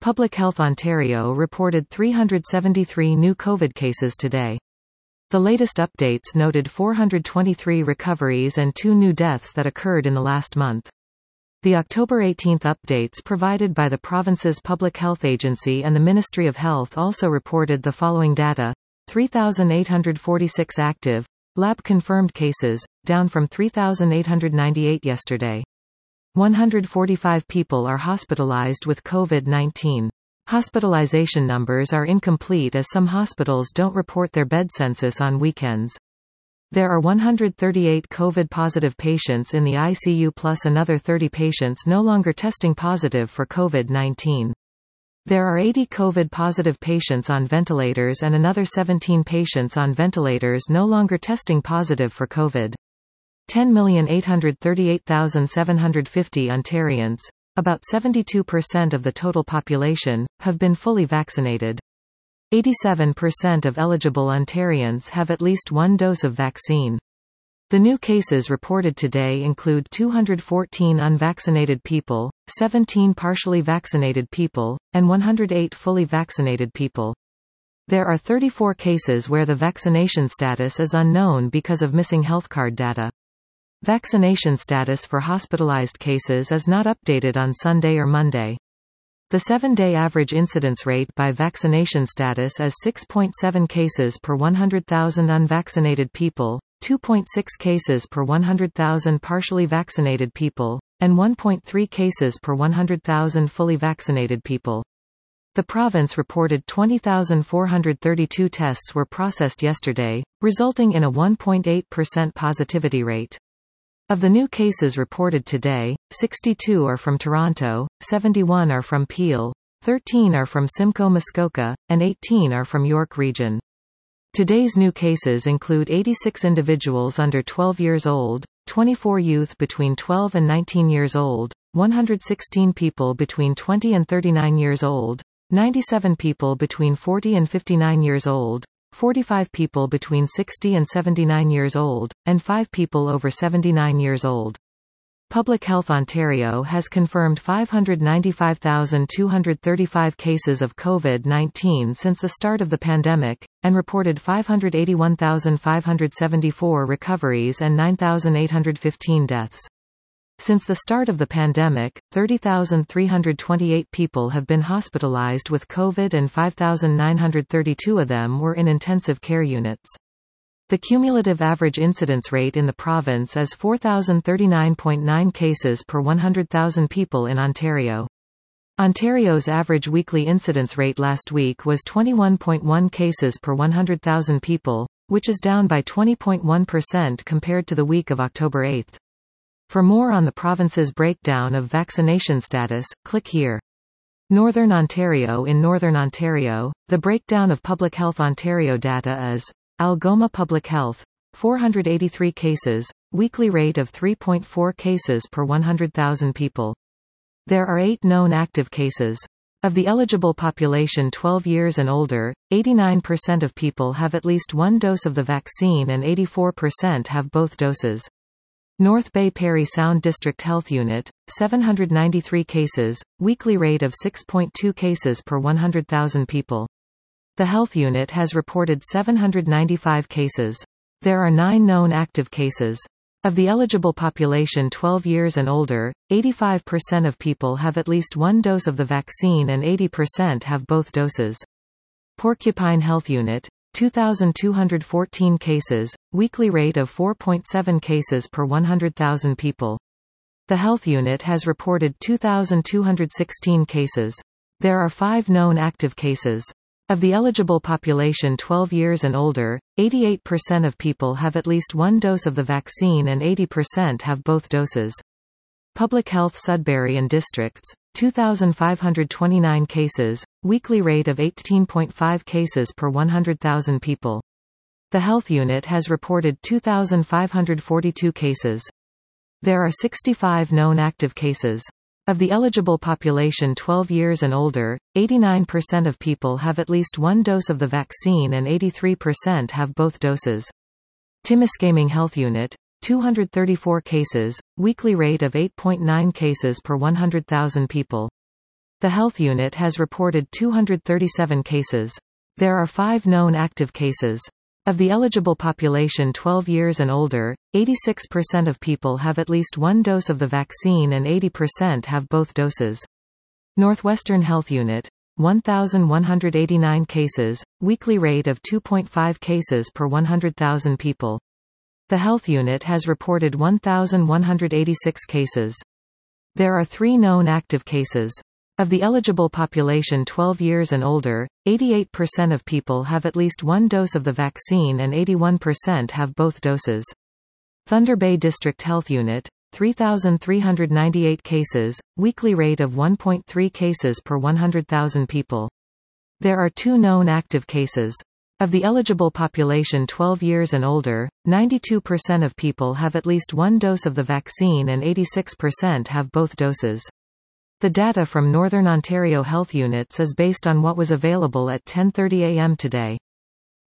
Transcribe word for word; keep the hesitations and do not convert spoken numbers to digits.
Public Health Ontario reported three hundred seventy-three new COVID cases today. The latest updates noted four hundred twenty-three recoveries and two new deaths that occurred in the last month. The October eighteenth updates provided by the province's Public Health Agency and the Ministry of Health also reported the following data: three thousand eight hundred forty-six active, lab-confirmed cases, down from three thousand eight hundred ninety-eight yesterday. one hundred forty-five people are hospitalized with COVID nineteen. Hospitalization numbers are incomplete as some hospitals don't report their bed census on weekends. There are one hundred thirty-eight COVID-positive patients in the I C U plus another thirty patients no longer testing positive for COVID nineteen. There are eighty COVID-positive patients on ventilators and another seventeen patients on ventilators no longer testing positive for COVID. ten million eight hundred thirty-eight thousand seven hundred fifty Ontarians, about seventy-two percent of the total population, have been fully vaccinated. eighty-seven percent of eligible Ontarians have at least one dose of vaccine. The new cases reported today include two hundred fourteen unvaccinated people, seventeen partially vaccinated people, and one hundred eight fully vaccinated people. There are thirty-four cases where the vaccination status is unknown because of missing health card data. Vaccination status for hospitalized cases is not updated on Sunday or Monday. The seven-day average incidence rate by vaccination status is six point seven cases per one hundred thousand unvaccinated people, two point six cases per one hundred thousand partially vaccinated people, and one point three cases per one hundred thousand fully vaccinated people. The province reported twenty thousand four hundred thirty-two tests were processed yesterday, resulting in a one point eight percent positivity rate. Of the new cases reported today, sixty-two are from Toronto, seventy-one are from Peel, thirteen are from Simcoe Muskoka, and eighteen are from York Region. Today's new cases include eighty-six individuals under twelve years old, twenty-four youth between twelve and nineteen years old, one hundred sixteen people between twenty and thirty-nine years old, ninety-seven people between forty and fifty-nine years old, forty-five people between sixty and seventy-nine years old, and five people over seventy-nine years old. Public Health Ontario has confirmed five hundred ninety-five thousand two hundred thirty-five cases of COVID nineteen since the start of the pandemic, and reported five hundred eighty-one thousand five hundred seventy-four recoveries and nine thousand eight hundred fifteen deaths. Since the start of the pandemic, thirty thousand three hundred twenty-eight people have been hospitalized with COVID and five thousand nine hundred thirty-two of them were in intensive care units. The cumulative average incidence rate in the province is four thousand thirty-nine point nine cases per one hundred thousand people in Ontario. Ontario's average weekly incidence rate last week was twenty-one point one cases per one hundred thousand people, which is down by twenty point one percent compared to the week of October eighth. For more on the province's breakdown of vaccination status, click here. Northern Ontario. In Northern Ontario, the breakdown of Public Health Ontario data is: Algoma Public Health, four hundred eighty-three cases, weekly rate of three point four cases per one hundred thousand people. There are eight known active cases. Of the eligible population twelve years and older, eighty-nine percent of people have at least one dose of the vaccine and eighty-four percent have both doses. North Bay Parry Sound District Health Unit, seven hundred ninety-three cases, weekly rate of six point two cases per one hundred thousand people. The Health Unit has reported seven hundred ninety-five cases. There are nine known active cases. Of the eligible population twelve years and older, eighty-five percent of people have at least one dose of the vaccine and eighty percent have both doses. Porcupine Health Unit, two thousand two hundred fourteen cases, weekly rate of four point seven cases per one hundred thousand people. The Health Unit has reported two thousand two hundred sixteen cases. There are five known active cases. Of the eligible population twelve years and older, eighty-eight percent of people have at least one dose of the vaccine and eighty percent have both doses. Public Health Sudbury and Districts, two thousand five hundred twenty-nine cases, weekly rate of eighteen point five cases per one hundred thousand people. The Health Unit has reported two thousand five hundred forty-two cases. There are sixty-five known active cases. Of the eligible population twelve years and older, eighty-nine percent of people have at least one dose of the vaccine and eighty-three percent have both doses. Timiskaming Health Unit, two hundred thirty-four cases, weekly rate of eight point nine cases per one hundred thousand people. The health unit has reported two hundred thirty-seven cases. There are five known active cases. Of the eligible population twelve years and older, eighty-six percent of people have at least one dose of the vaccine and eighty percent have both doses. Northwestern Health Unit. one thousand one hundred eighty-nine cases, weekly rate of two point five cases per one hundred thousand people. The health unit has reported one thousand one hundred eighty-six cases. There are three known active cases. Of the eligible population twelve years and older, eighty-eight percent of people have at least one dose of the vaccine and eighty-one percent have both doses. Thunder Bay District Health Unit. three thousand three hundred ninety-eight cases, weekly rate of one point three cases per one hundred thousand people. There are two known active cases. Of the eligible population twelve years and older, ninety-two percent of people have at least one dose of the vaccine and eighty-six percent have both doses. The data from Northern Ontario Health Units is based on what was available at ten thirty a m today.